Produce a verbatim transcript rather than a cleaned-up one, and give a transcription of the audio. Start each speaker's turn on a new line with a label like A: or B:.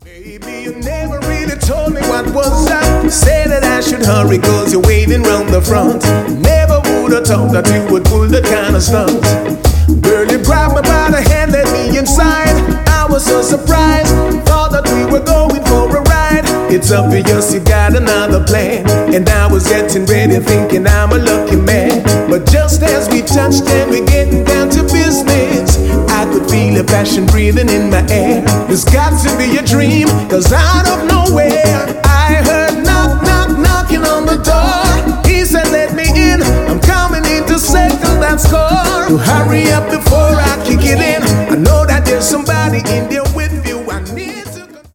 A: Baby, you never really told me what was up. Said that I should hurry cause you're waiting round the front. Never would have thought that you would pull the kind of stunt. Girl, you grabbed me by the hand, let me inside. I was so surprised, thought that we were going for a ride. It's obvious you got another plan, and I was getting ready thinking I'm a lucky man. But just as we touched and we getting down to business, I could feel a passion breathing in my air. It's got to be a dream, cause out of nowhere I heard knock, knock, knocking on the door. He said let me in, I'm coming in to settle that score. So hurry up before I kick it in, I know that there's somebody in there